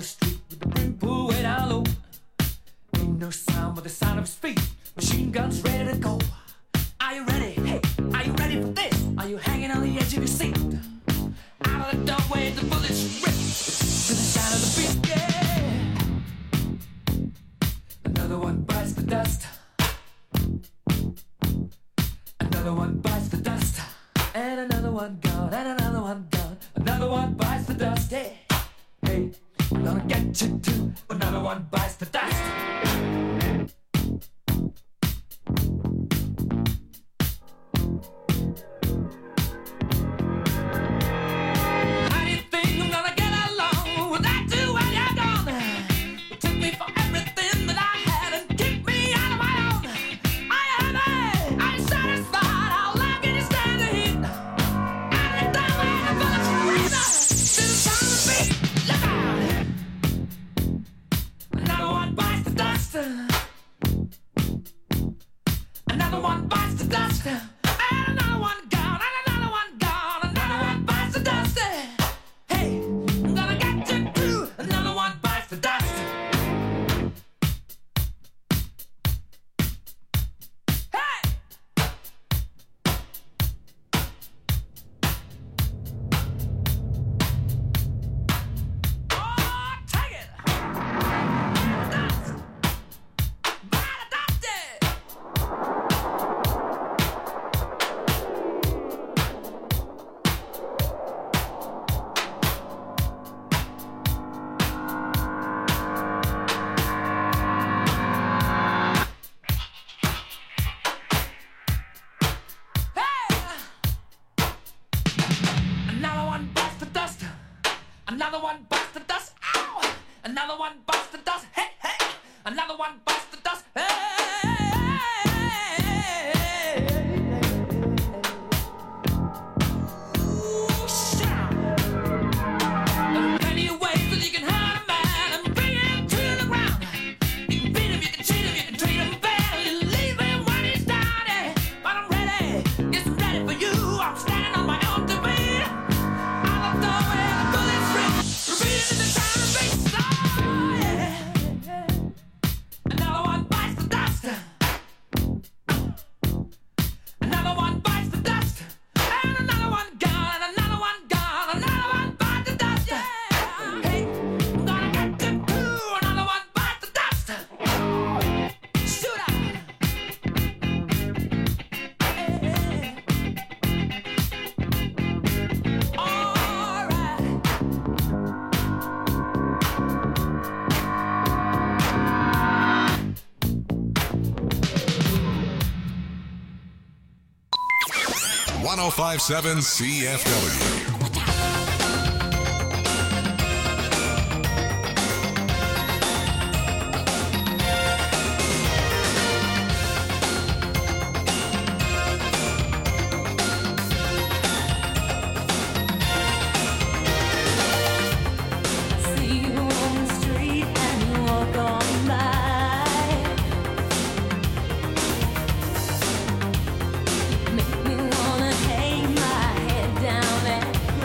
the street with the brim pulled way down low. Ain't no sound but the sound of his feet. Machine guns ready to go. Are you ready? Hey, are you ready for this? Are you hanging on the edge of your seat? Out of the doorway, the bullets rip to the sound of the beat. Yeah. Another one bites the dust. Another one bites the dust. And another one gone. And another one gone. Another one bites the dust. Hey, hey, I'm gonna get you too. Another one bites the dust. Another one bites the dust. And another one gone. And another one gone. Another one bites the dust. Hey, I'm gonna get you too. Another one bites the dust. Hey! Oh, take it! Dust! Bite the dust! Another one bites the dust. Another one bites the dust. Ow! Another one bites the dust. Hey, hey! Another one bites the dust. Hey! Ooh, shout! There are plenty of ways that you can hurt a man and bring him to the ground. You can beat him, you can cheat him, you can treat him bad, you leave him when he's down. But I'm ready, yes, I'm ready for you. I'm standing on my own to beat. Out of the way, the bullets rip, repeating the sound of beat. Oh, yeah. Another one bites the dust. Another one bites the dust. And another one gone. And another one gone. Another one bites the dust. Yeah. Hey, I'm gonna get you too. Another one bites the dust. Shoot out. All right. 1057 CFW. See you on the street and you walk on by. Make me wanna hang my head down and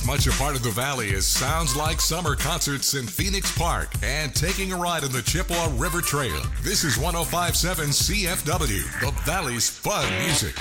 much a part of the Valley as Sounds Like Summer concerts in Phoenix Park and taking a ride on the Chippewa River Trail. This is 105.7 CFW, the Valley's fun music.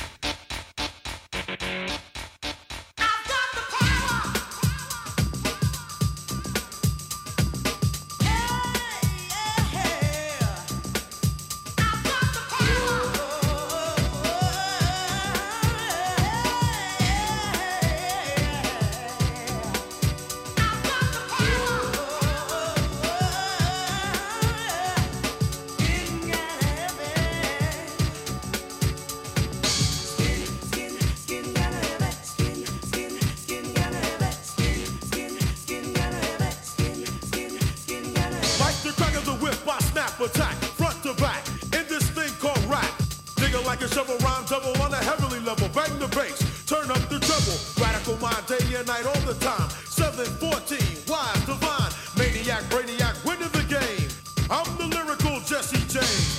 Attack, front to back, in this thing called rap. Digger like a shovel, rhyme double on a heavenly level. Bang the bass, turn up the treble. Radical mind, day and night, all the time. 714, wise, divine, maniac, brainiac, winning the game. I'm the lyrical Jesse James.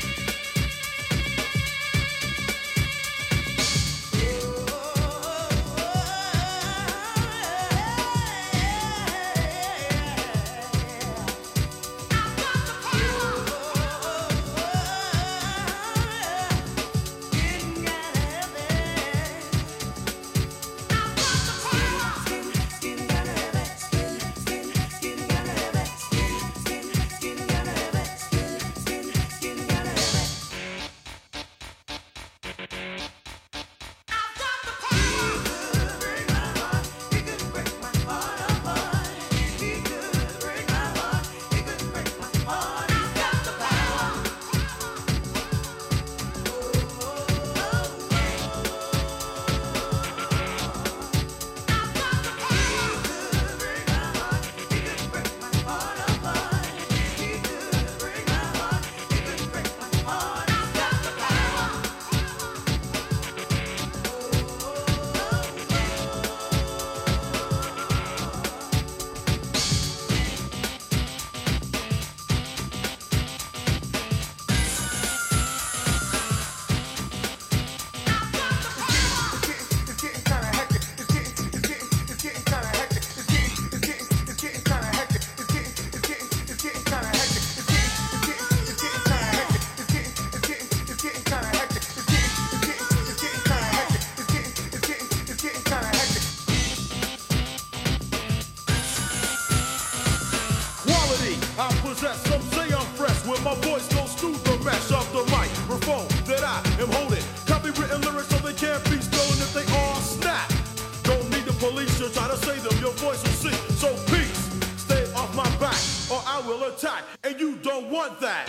I possess, some say I'm fresh, where my voice goes through the mesh of the microphone that I am holding. Copywritten lyrics so they can't be stolen if they all snap. Don't need the police to try to say them, your voice will sing. So peace, stay off my back, or I will attack, and you don't want that.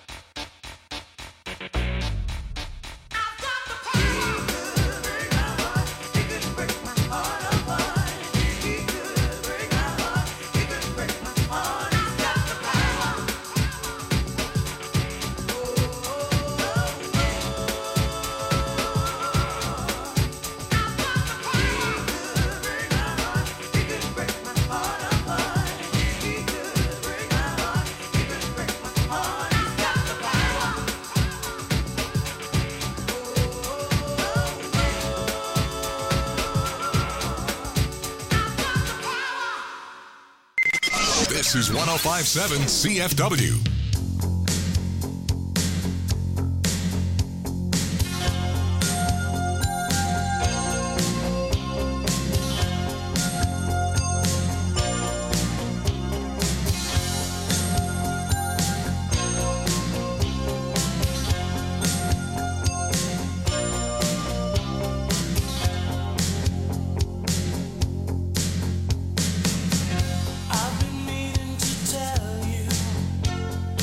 This is 105.7 CFW. I've been meaning to tell you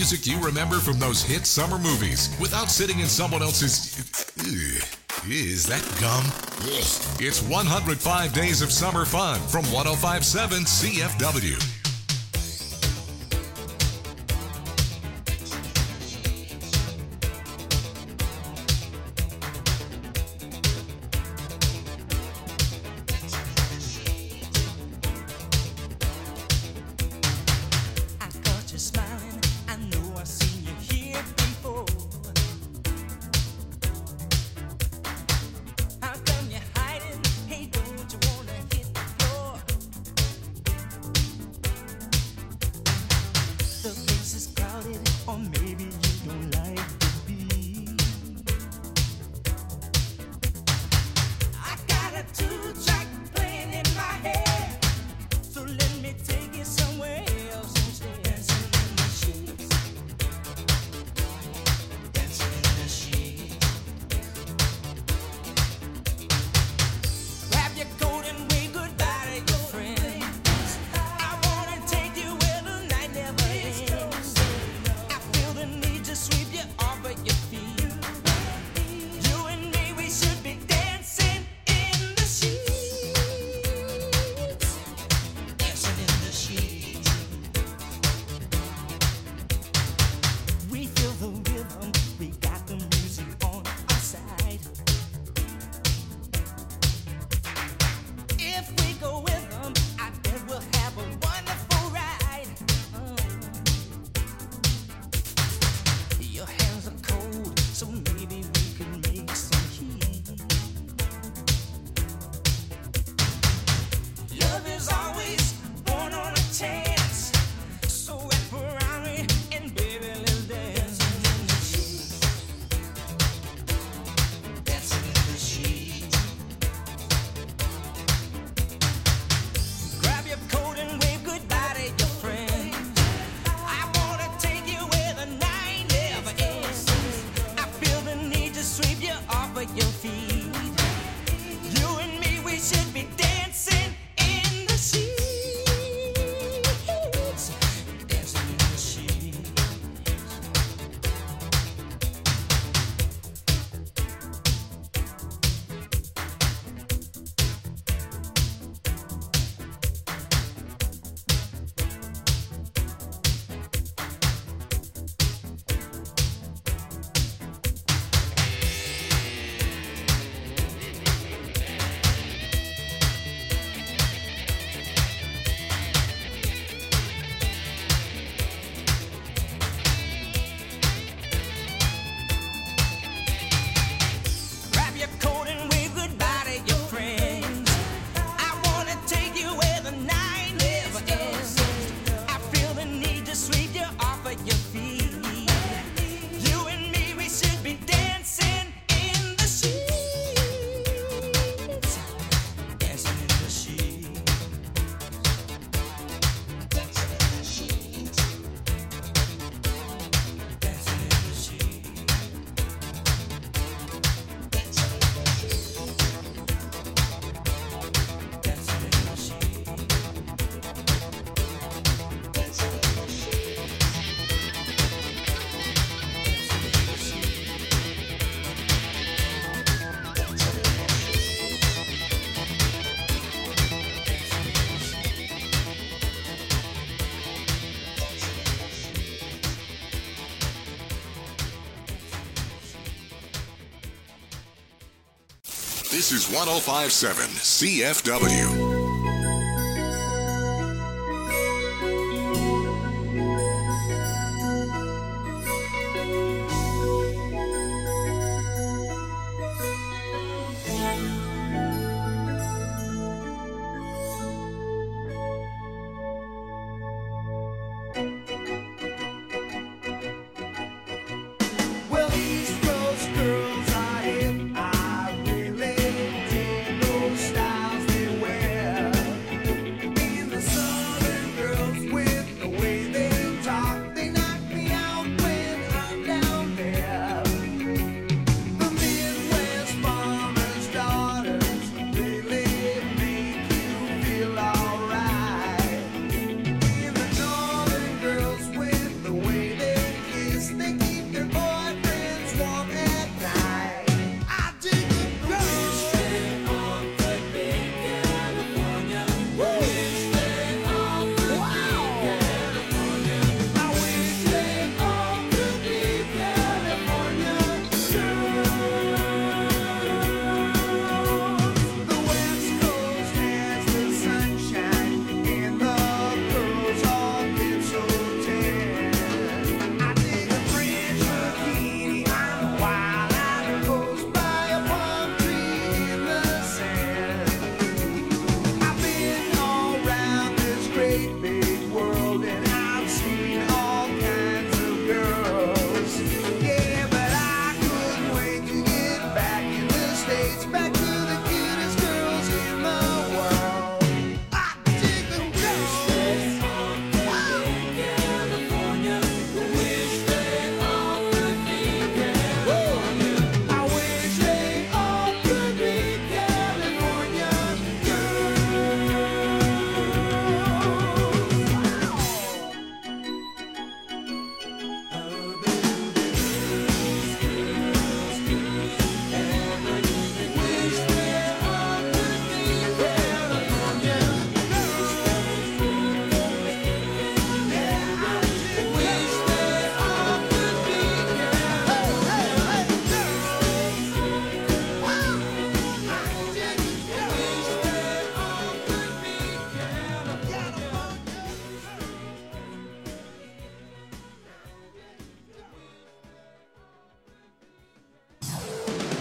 music you remember from those hit summer movies without sitting in someone else's... Is that gum? It's 105 Days of Summer Fun from 105.7 CFW. This is 105.7 CFW. Well, East Coast girls are hip. I really dig those styles they wear.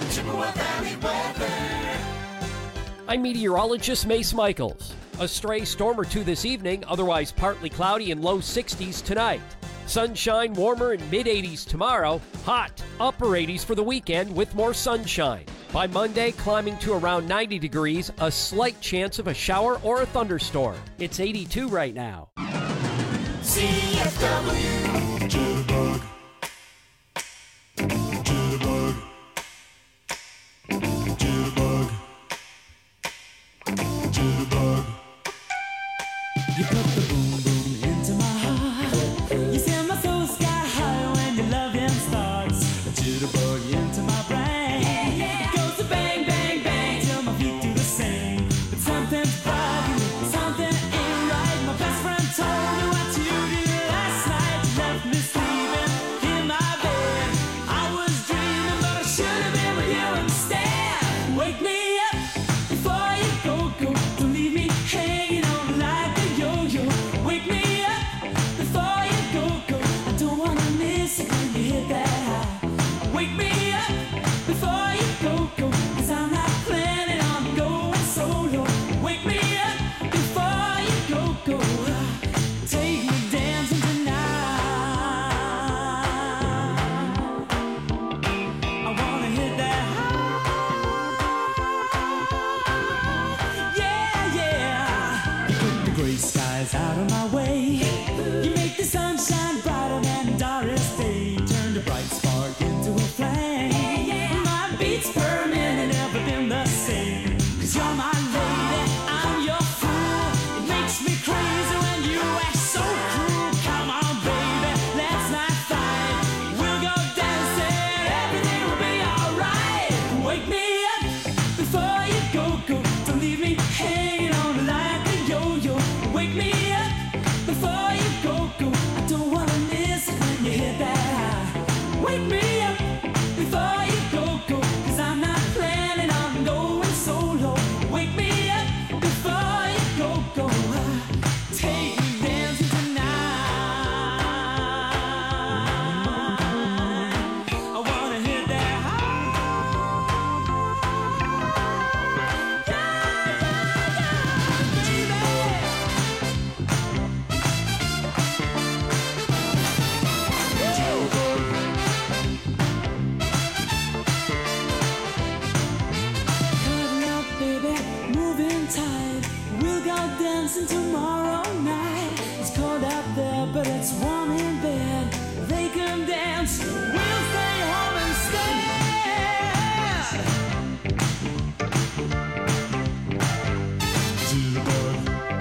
Chippewa Valley weather. I'm meteorologist Mace Michaels. A stray storm or two this evening, otherwise partly cloudy and low 60s tonight. Sunshine warmer in mid-80s tomorrow. Hot, upper 80s for the weekend with more sunshine. By Monday, climbing to around 90 degrees, a slight chance of a shower or a thunderstorm. It's 82 right now. CFW. Jitterbug. Jitterbug. Jitterbug. Jitterbug. You put the boom boom into my heart. You send my soul sky high when your loving starts. A jitterbug into my brain. It goes to bang bang bang till my feet do the same. But something's bugging me, something ain't right. My best friend told me what you did last night. You left me sleeping in my bed. I was dreaming, but I should have been with you instead. Wake me up before you go. Don't leave me hanging on like a yo-yo. Wake me up before you go. I don't wanna miss it when you hit that high. Wake me up before you go. 'Cause I'm not planning on going solo. Wake me up before you go. Take me dancing tonight. I wanna hit that high. Yeah, yeah. You put the gray skies out of my way. You make the sunshine brighter than Doris Day. Turn the bright spark into a flame. My beats per minute never been the same. 'Cause you're my lady, I'm your fool. It makes me crazy when you act so cruel. Come on, baby, let's not fight. We'll go dancing, everything will be alright. Wake me up before you go. Don't leave me hanging on like a yo-yo. Wake me up before you go. I don't wanna miss it when you hit that high. Wake me up before you go. 'Cause I'm not planning on going solo. Wake me up before you go. Take me dancing tonight. I wanna hit that high. Cuddle up, baby, moving tight. We'll go dancing tomorrow night. It's cold out there, but it's warm in bed. They can dance, we'll stay home instead. Jitterbug.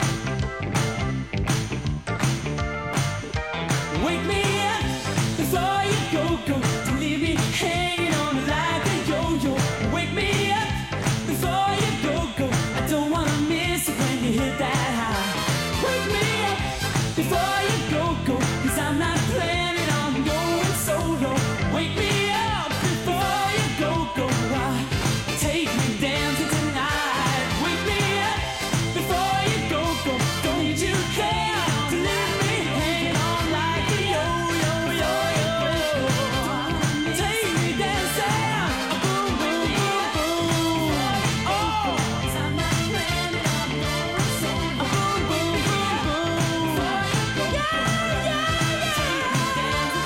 Wake me up before you go. Don't leave me hanging on like a yo-yo. Wake me up before you go. I don't wanna miss it when you hit that high. Wake me up before you go. 'Cause I'm not planning on going solo. Wake me up before you go. Take me dancing tonight. Wake me up before you go. Don't need you care to leave me hanging on like a yo-yo. Take me dancing, boom, boom, boom, boom. Oh, 'cause I'm not planning on going solo. Boom, boom, boom, boom. Yeah, yeah, yeah. Take me dancing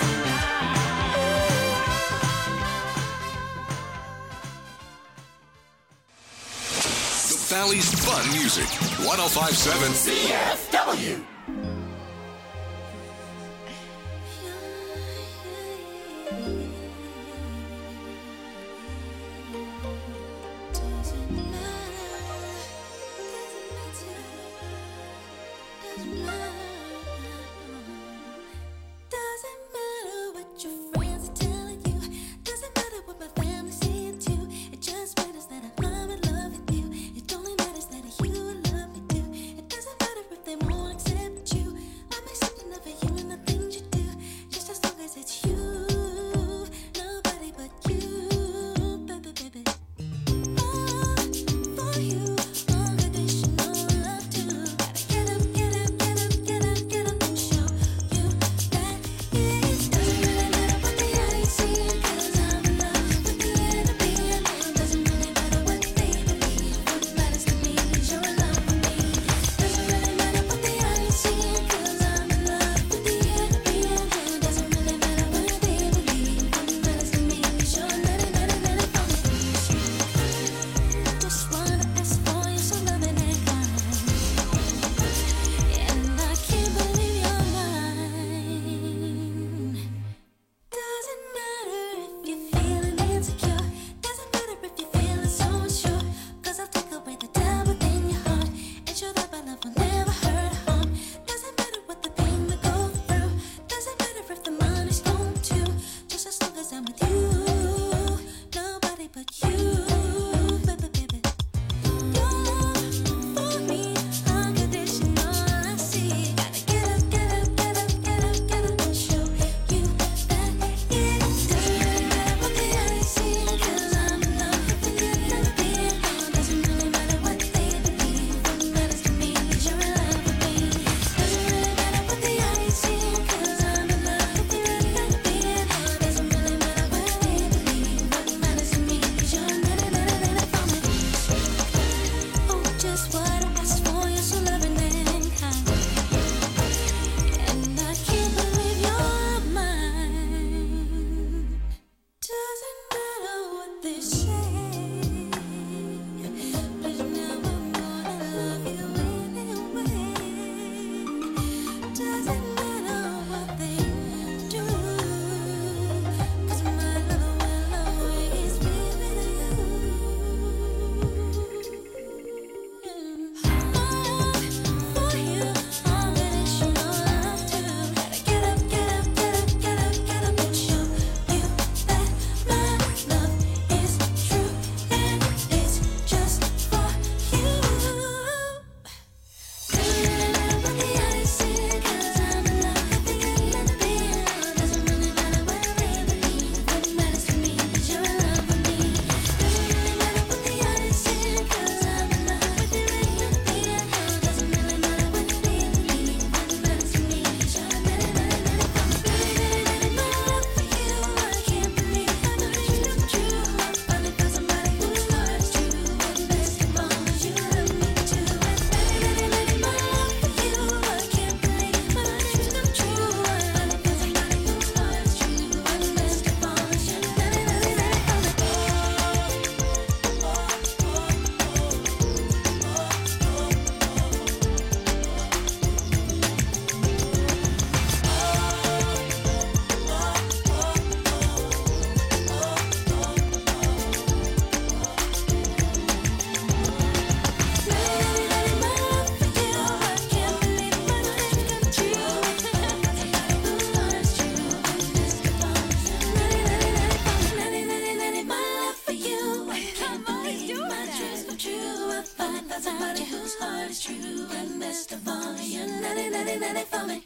tonight. The Valley's fun music. 1057 CFW. Doesn't matter what your friends are telling you. Doesn't matter what my family's saying too. It just matters that I'm in love with you. It only matters that you love me too. It doesn't matter if they won't accept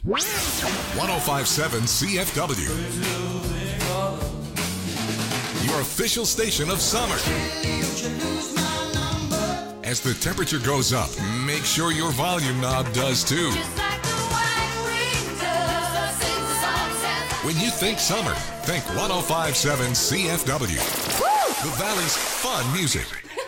1057 CFW. Your official station of summer. As the temperature goes up, make sure your volume knob does too. When you think summer, think 1057 CFW. The Valley's fun music.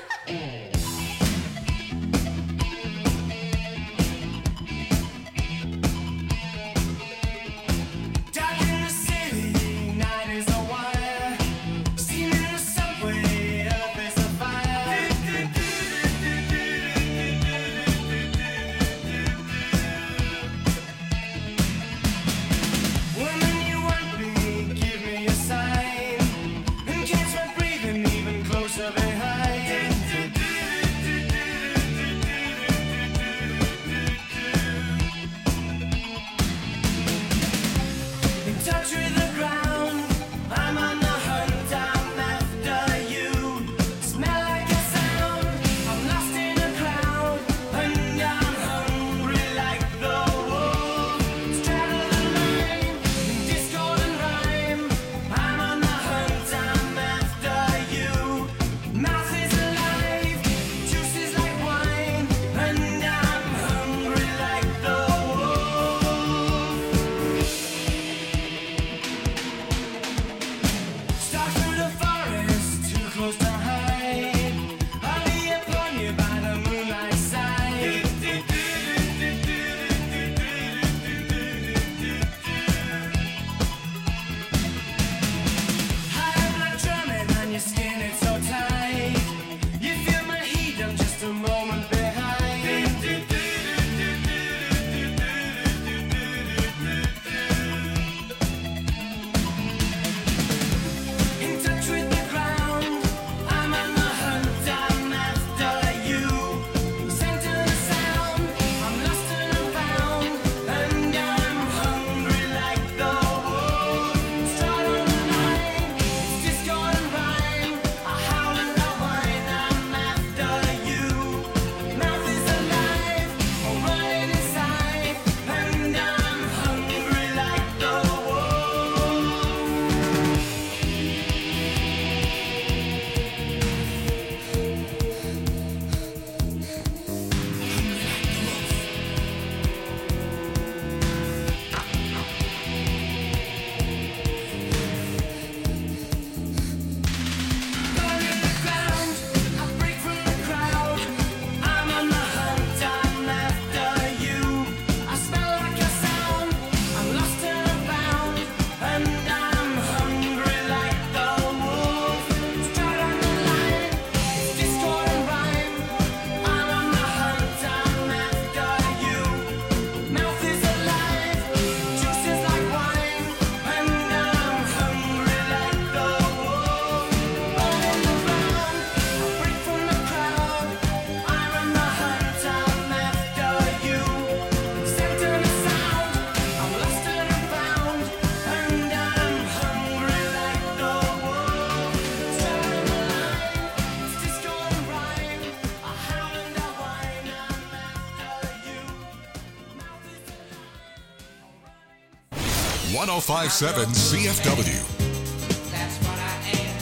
One 1057 CFW. That's what I am.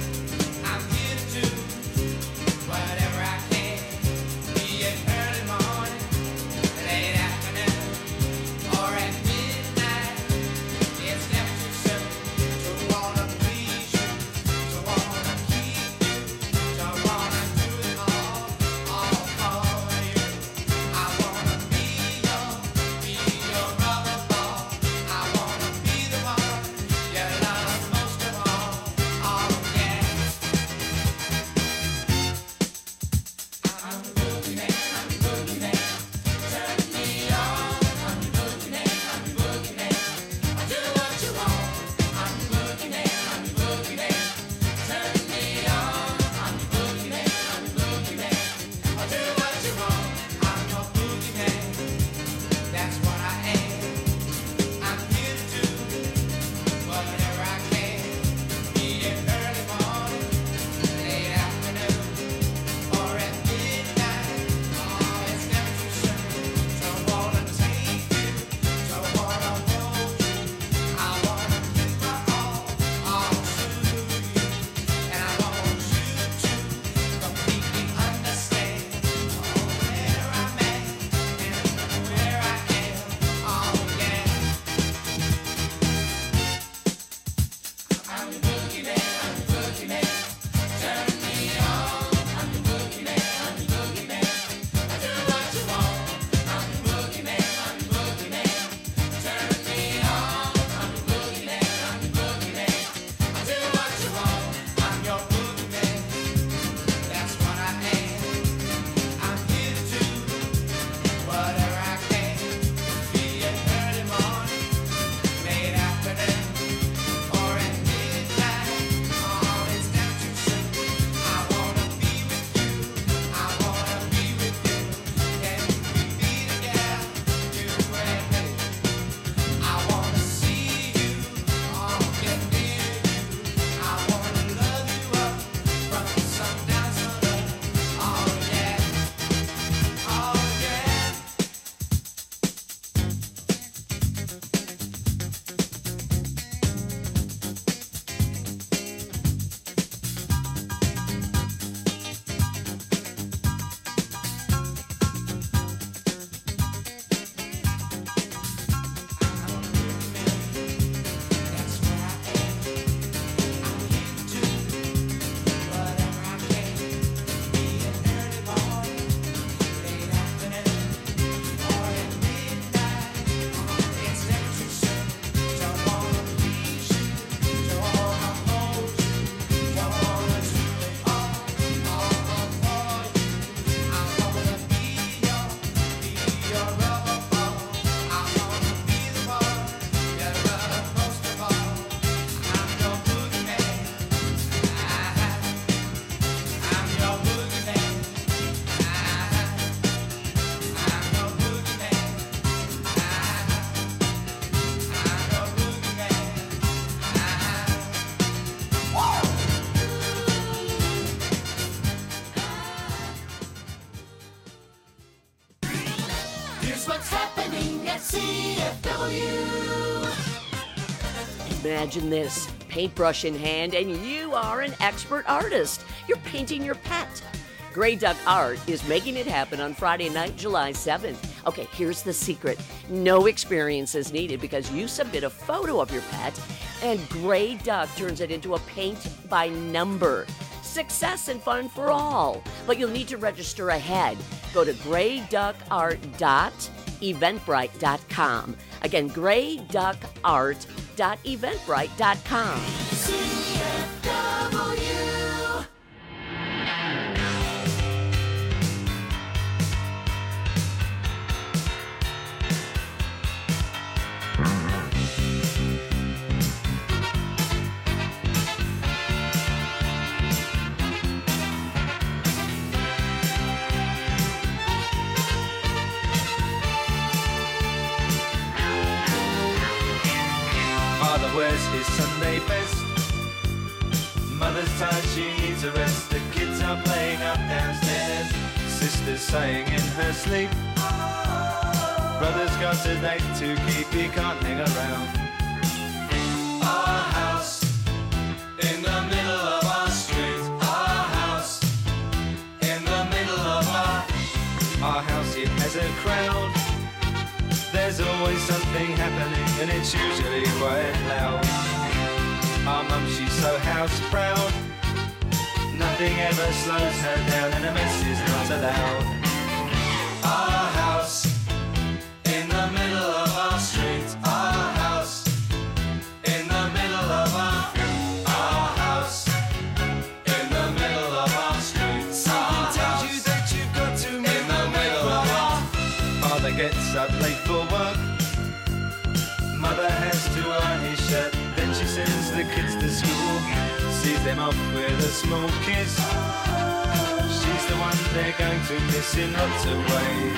I'm here to do whatever I can. Be it early morning, late afternoon, or at midnight. It's never too soon to wanna please you, to wanna keep you, to wanna do it all for you. I wanna be your rubber ball. I wanna be the one you love. Imagine this, paintbrush in hand, and you are an expert artist. You're painting your pet. Grey Duck Art is making it happen on Friday night, July 7th. Okay, here's the secret. No experience is needed because you submit a photo of your pet, and Grey Duck turns it into a paint by number. Success and fun for all. But you'll need to register ahead. Go to greyduckart.eventbrite.com. Again, greyduckart.eventbrite.com. CFW. Father wears his Sunday best. Mother's tired, she needs a rest. The kids are playing up downstairs. Sister's sighing in her sleep. Brother's got a date to keep, he can't hang around. Our house in the middle of our street. Our house in the middle of our house, it has a crowd. There's always something happening and it's usually quite loud. Our mum, she's so house proud. Nothing ever slows her down and a mess is not allowed. Our house in the middle of our street. Our house in the middle of our house in the middle of our street. Something tells you that you've got to move in the middle of our. Father gets up late for work. Mother has to iron his shirt. Then she sends the kids to school. Sees them off with a small kiss. She's the one they're going to miss in lots of ways.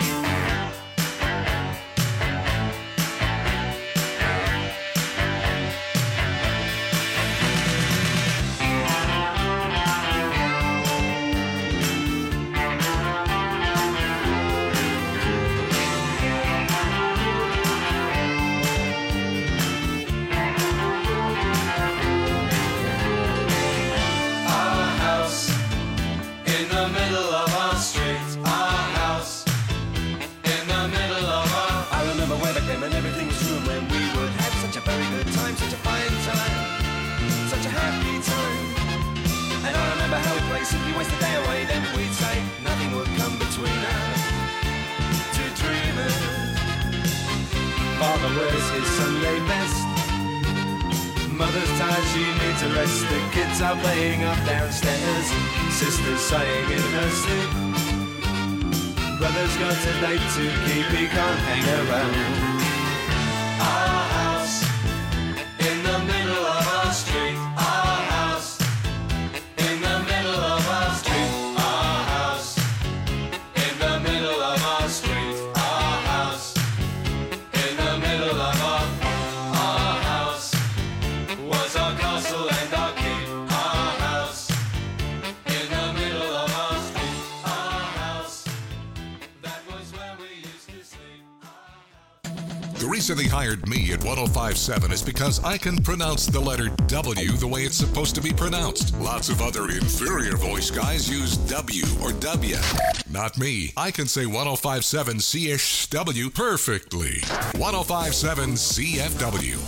Simply waste the day away, then we'd say nothing would come between us. Two dreamers. Father wears his Sunday best. Mother's tired, she needs a rest. The kids are playing up downstairs. Sister's sighing in her sleep. Brother's got a date to keep, he can't hang around. Our house in the middle of our street. Our house in the middle of our street. Our house in the middle of our street. Our house in the middle of our house was our castle and our keep. Our house in the middle of our street. Our house, that was where we used to sleep. The reason they hired me at 1057 is because I can pronounce the letter W the way it's supposed to be pronounced. Lots of other inferior voice guys use W or W. Not me. I can say 1057 CSW perfectly. 1057 CFW.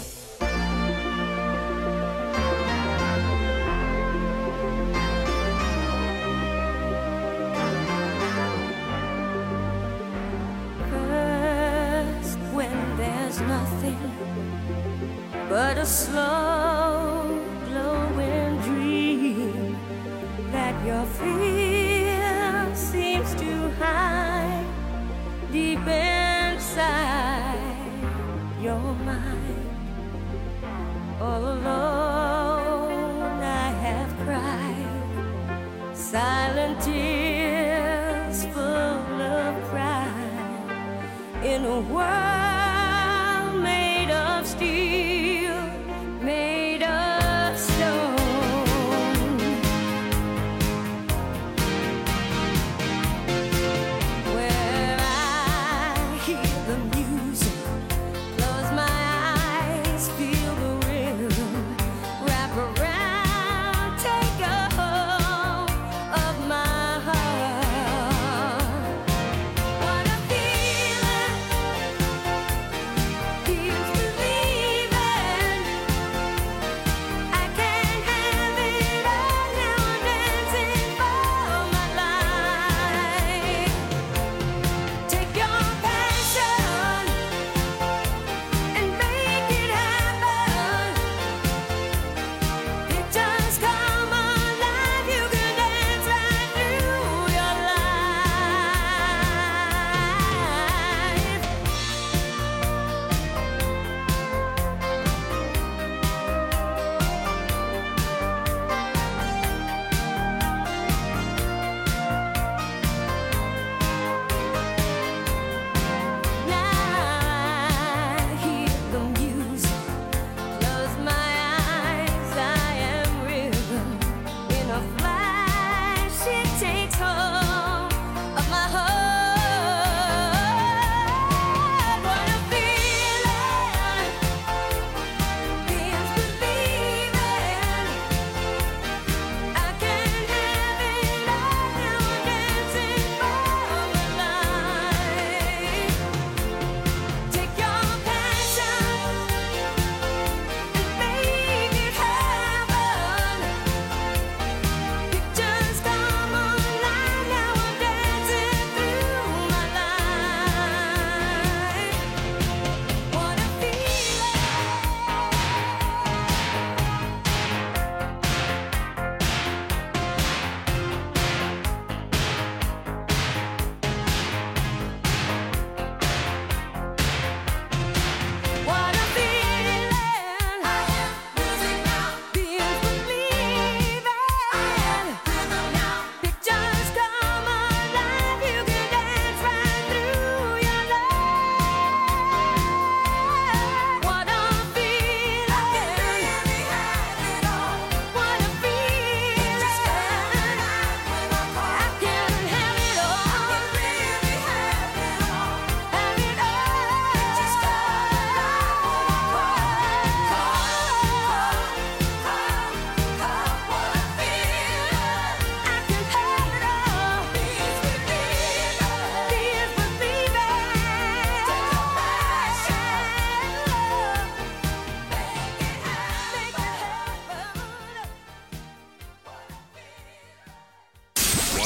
First, when there's nothing but a slow glowing dream that your fear seems to hide deep inside your mind. All alone I have cried silent tears full of pride in a world made of steel, made of stone. Where I hear the music, close my eyes, feel the rhythm.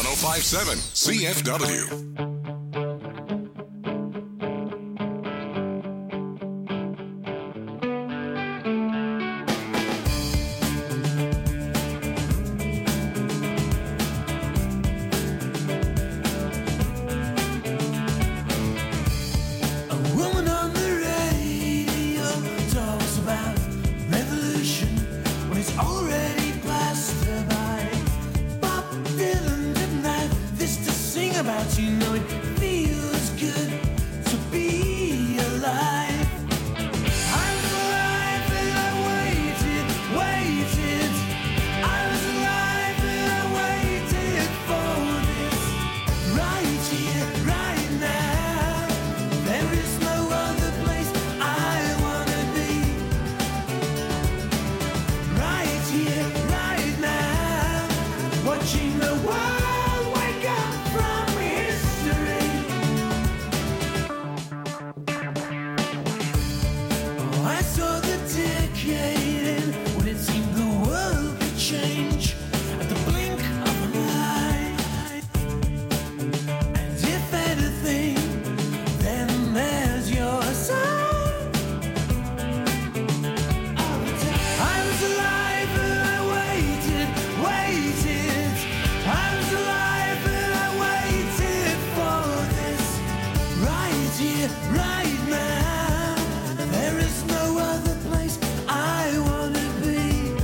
1057 CFW. A woman on the radio talks about revolution when it's already passed her by. Bob Dylan didn't have this to sing about. You know it feels good to be alive. I was alive and I waited. I was alive and I waited for this. Right here, right now. There is no other place I wanna be. Right here, right now. Watching the world wake up from history. Oh, I saw the decade end when it seemed the world could change at the blink of an eye. And if anything, then there's your sign. I was alive and I waited. I was alive and I waited for this. Right here, right now. There is no other place I wanna be.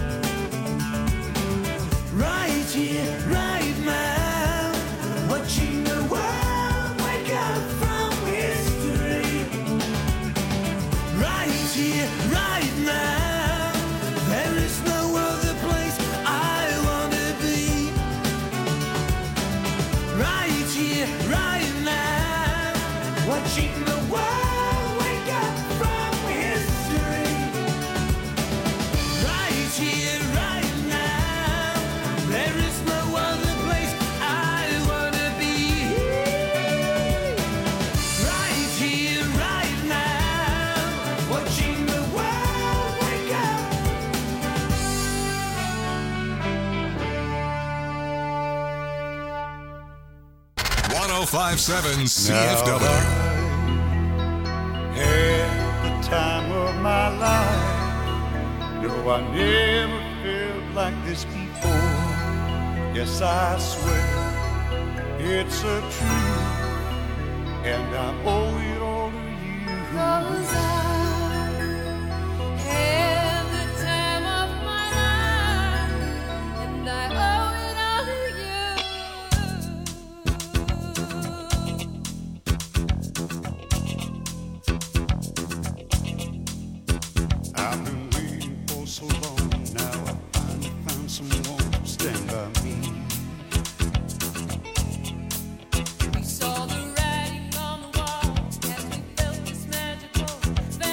Right here, right now. Watching the world wake up from history. Right here, right now. There is no other place I wanna be. Right here, right now. Watching the world wake up from history. Right here, right now. There is no other place I wanna be. Right here, right now. Watching the world wake up. 1057 CFW. Had the time of my life. No, I never felt like this before. Yes, I swear it's a truth, and I owe it all to you. 'Cause I had the time of my life, and I owe it all to you. I've been waiting for so long now. I finally found someone to stand by me. We saw the writing on the wall as we felt this magical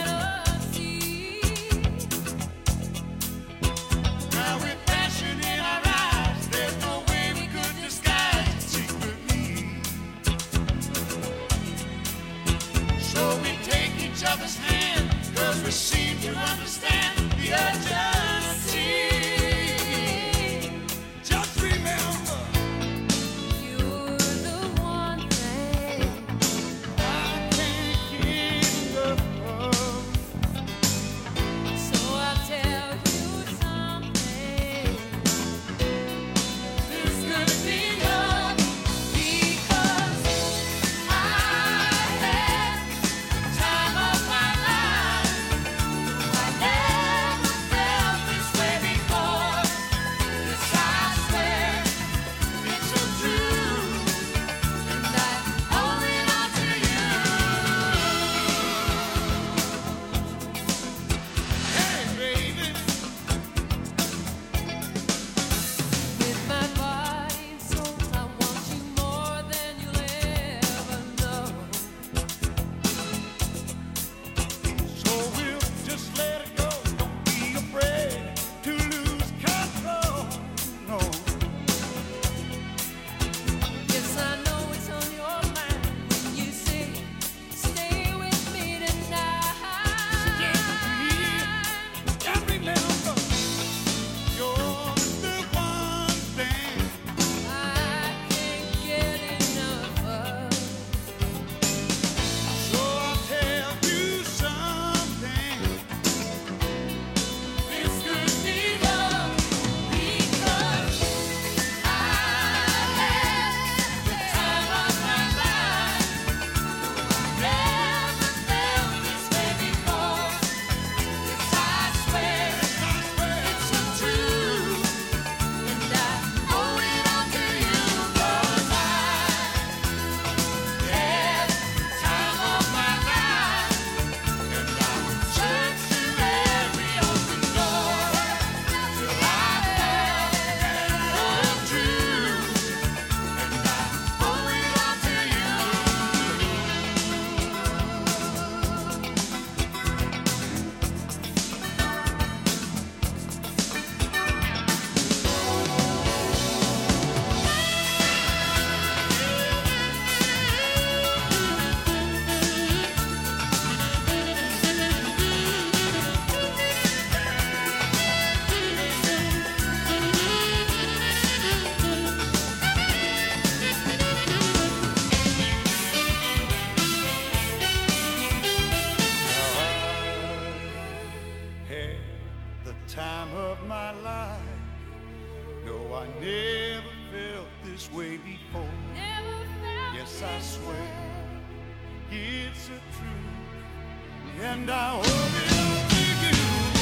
never felt this way before. Yes, I swear it's a truth, and I owe it all to you.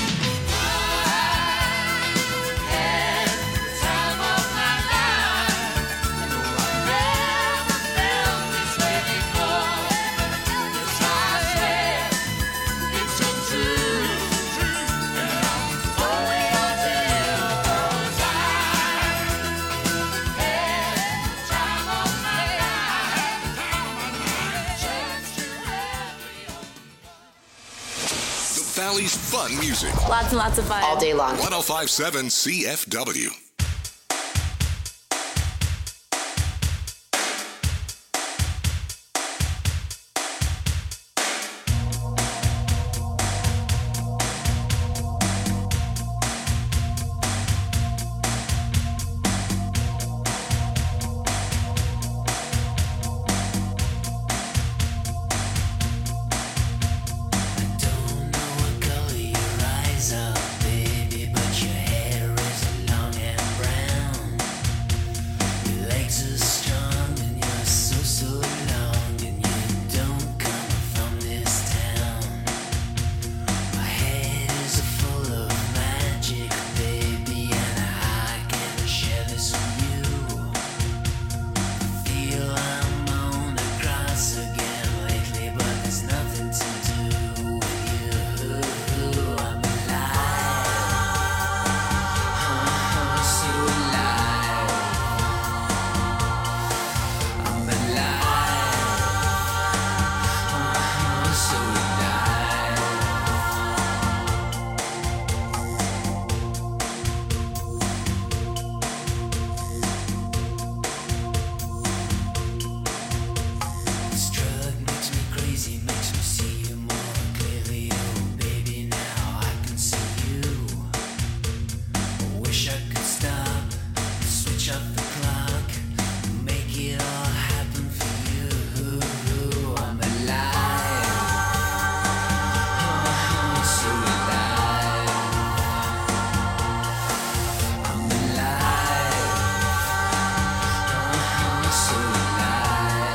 I had the time of my life. No, I never felt this way before. Yes, I swear it's a truth, and I owe it all to you. 'Cause I had the time of my life. The Valley's fun music. Lots and lots of fun. All day long. 1057 CFW. Baby, but your hair is long and brown. Your legs are strong and you're so, so long, and you don't come from this town. My head is full of magic, baby, and I can share this with you. Feel I'm on the grass again lately, but there's nothing to do with you. I'm alive, so alive. I'm alive, so alive. This drug makes me crazy, makes me see you more clearly. Oh, baby, now I can see you. I wish I could stop, switch up the clock, make it all happen for you. I'm alive, so alive. I'm alive, so alive.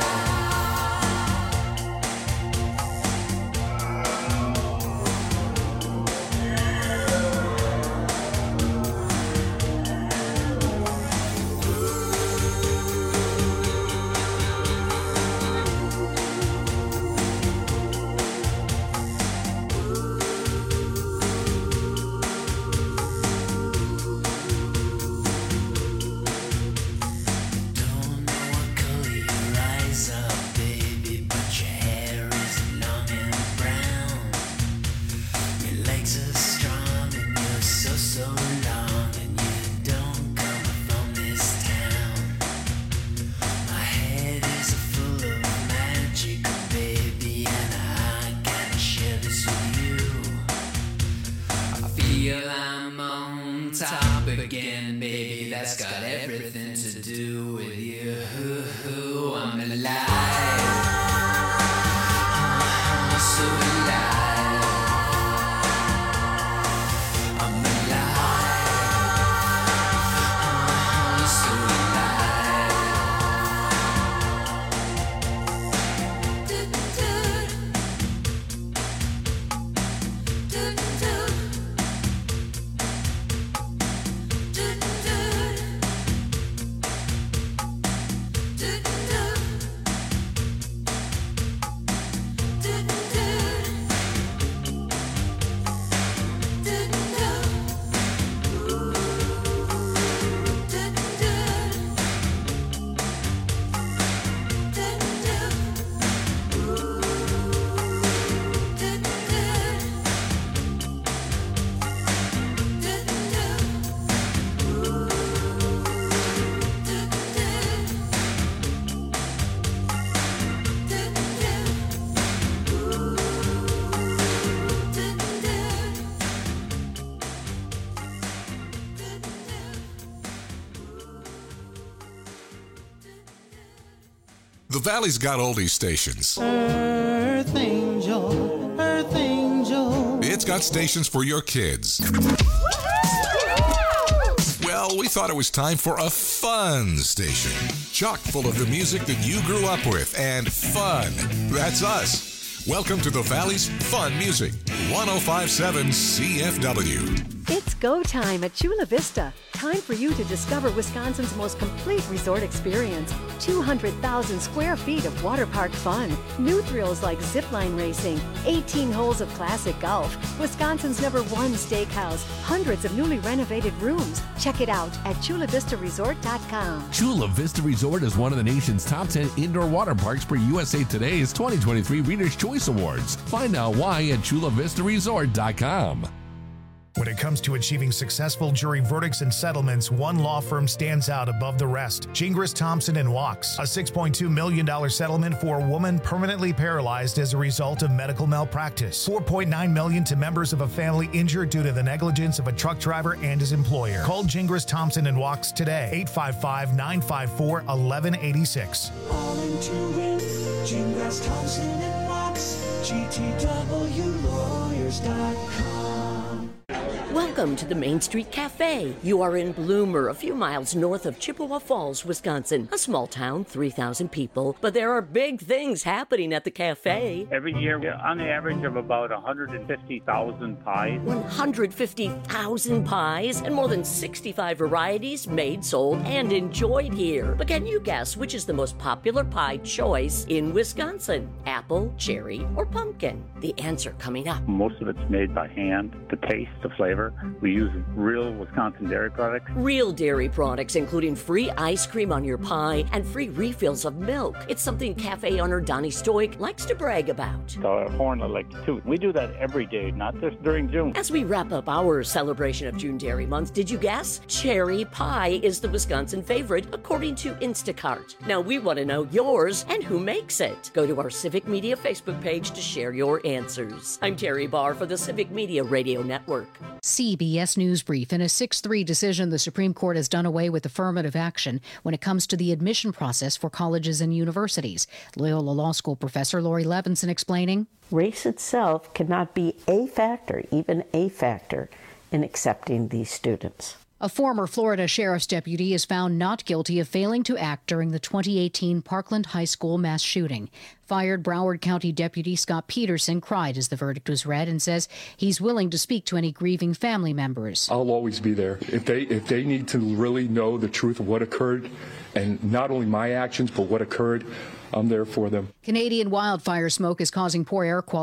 Don't know what color your eyes are, baby, but your hair is long and brown. Your legs are strong and you're so, so long, and you don't come from this town. My head is full of magic, baby, and I can share this with you. I feel I'm on top again, baby. That's got everything to do with you. I'm alive, so alive. I'm alive, so alive. The Valley's got oldie stations. Earth Angel, Earth Angel. It's got stations for your kids. Well, Well, we thought it was time for a fun station. Chock full of the music that you grew up with and fun. That's us. Welcome to the Valley's Fun Music, 105.7 CFW. It's go time at Chula Vista. Time for you to discover Wisconsin's most complete resort experience. 200,000 square feet of water park fun. New thrills like zipline racing, 18 holes of classic golf, Wisconsin's #1 steakhouse, hundreds of newly renovated rooms. Check it out at ChulaVistaResort.com. Chula Vista Resort is one of the nation's top 10 indoor water parks for USA Today's 2023 Reader's Choice Awards. Find out why at ChulaVistaResort.com. When it comes to achieving successful jury verdicts and settlements, one law firm stands out above the rest. Gingras, Thompson & Walks. A $6.2 million settlement for a woman permanently paralyzed as a result of medical malpractice. $4.9 million to members of a family injured due to the negligence of a truck driver and his employer. Call Gingras, Thompson & Walks today. 855-954-1186. All into it. Gingras, Thompson & Walks. GTWlawyers.com. Welcome to the Main Street Cafe. You are in Bloomer, a few miles north of Chippewa Falls, Wisconsin. A small town, 3,000 people, but there are big things happening at the cafe. Every year, on the average of about 150,000 pies. 150,000 pies and more than 65 varieties made, sold, and enjoyed here. But can you guess which is the most popular pie choice in Wisconsin? Apple, cherry, or pumpkin? The answer coming up. Most of it's made by hand. The taste, the flavor. We use real Wisconsin dairy products. Real dairy products, including free ice cream on your pie and free refills of milk. It's something cafe owner Donnie Stoic likes to brag about. The horn I like too. We do that every day, not just during June. As we wrap up our celebration of June Dairy Month, did you guess? Cherry pie is the Wisconsin favorite, according to Instacart. Now we want to know yours and who makes it. Go to our Civic Media Facebook page to share your answers. I'm Terry Barr for the Civic Media Radio Network. CBS News Brief. In a 6-3 decision, the Supreme Court has done away with affirmative action when it comes to the admission process for colleges and universities. Loyola Law School professor Lori Levinson explaining. Race itself cannot be a factor, even a factor, in accepting these students. A former Florida sheriff's deputy is found not guilty of failing to act during the 2018 Parkland High School mass shooting. Fired Broward County Deputy Scott Peterson cried as the verdict was read and says he's willing to speak to any grieving family members. I'll always be there. If they need to really know the truth of what occurred, and not only my actions, but what occurred, I'm there for them. Canadian wildfire smoke is causing poor air quality